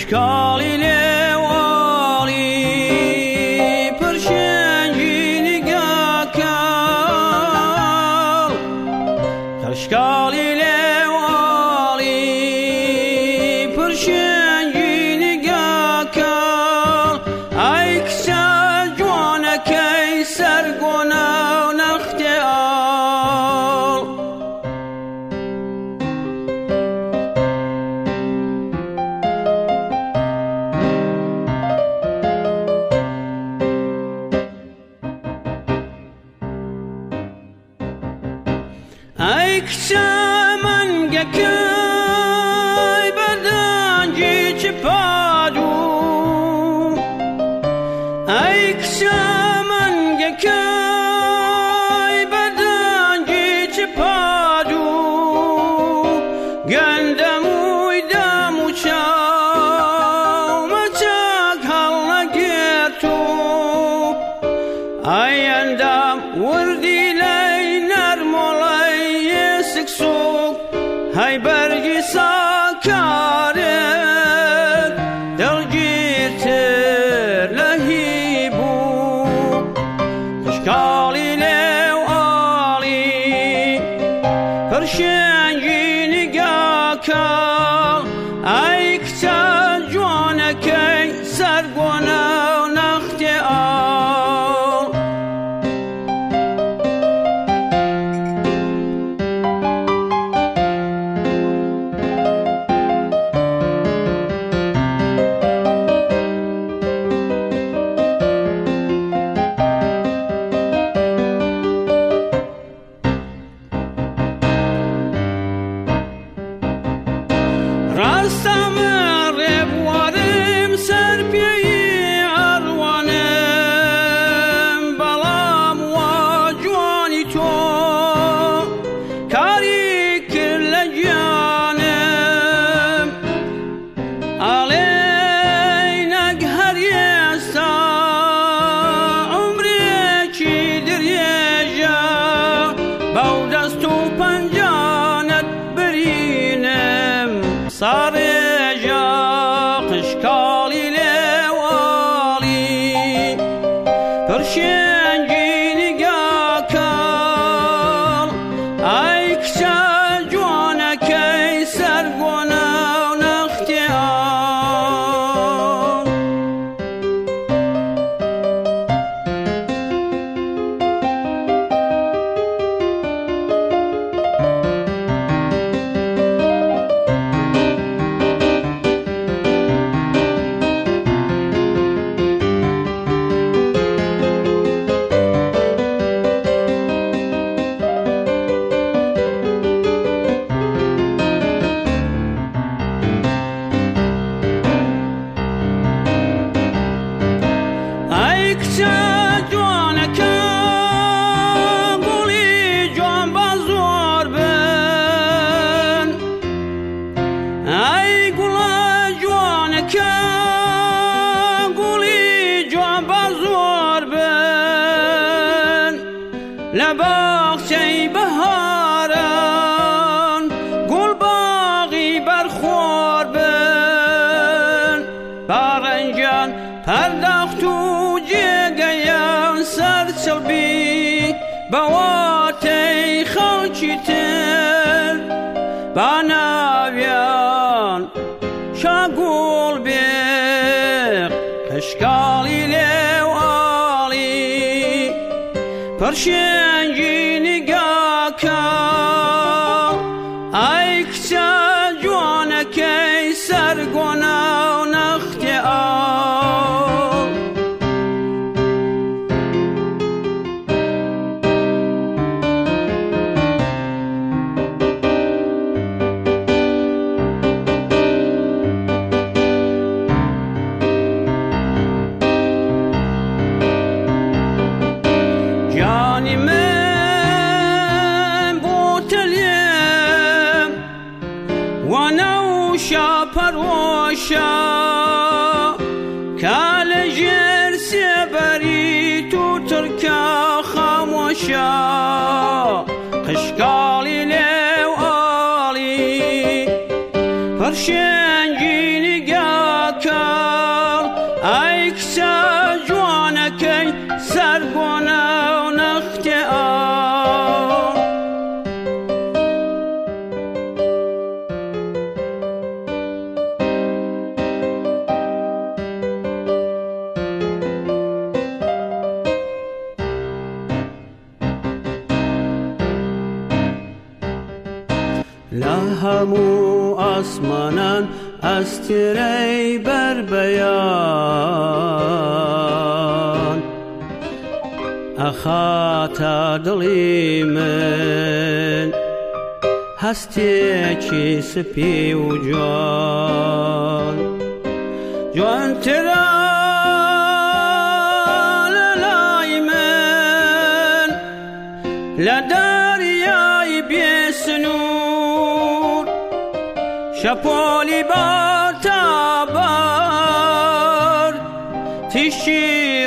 کشکالی لێواڵی پرشێنگی نیگاکەڵ کشکالی لێواڵی پرشێنگی نیگاکەڵ ئای کچە جوانەکەی سەرگۆنە و نەختێ ئاڵ ئەی کچە مەنگەکەی بەدەنگی چپادوو ئەی کچە مەنگەکەی بەدەنگی چپادوو گەندەمووی دەم و چاومە چاک هەڵنەگێتو ئەی ئەندام وردی لەی نەرمۆڵەی سکسوک هەی بەرگی ساکارێت دڵگیرتر لە هیبوو کشکاڵی لێواڵی پرشێنگی نیگاکەڵ ئەی کچە جوانەکەی سەرگۆنە و نەختێ ئاڵ ڕاستەمە ڕێبوارم سەر پێی ئەڕوانم بەڵام وا جوانی تۆ کاری کرد لە گیانم ئاڵێی نەک هەر ئێستا عومرێکی درێژە بەو دەست و پەنجانت برینم ساڕێژە قشکاڵی لێواڵی پرشێنگی نیگاکەڵ ئەی کچە جوانەکەی سەرگۆنە و نەختێ ئاڵ ئەی کچە جوانەکە گوڵی جوان بە زۆر بن ئەی گوڵە جوانەکە گوڵی جوان بە زۆر بن لە باخچەی بەهاران گوڵباغی بەرخۆر بن باڕەنجان پەردەخت و جێگەیان سەرچڵبی بەواتەی خەڵکی تر با ناویان شاگوڵ بێق کشکاڵی لێواڵی پرشێنگی نیگاکەڵ ئەی کچە جوانەکەی سەرگۆنە و نەختێ ئاڵ جانی من بۆ تەلێم وانە و شاپەرۆشە کە لە ژێر سێبەری تو ترکە خامۆشە قشکاڵی لێواڵی پرشێنگی نیگاکە عکس جوانکی سرگونه و نخت آن لهمو آسمانان از تیره بر بیان اخاتا دلی من هستی چی سپی و جوان ترا للای من لدریای بیسنور شپالی با تابار تیشی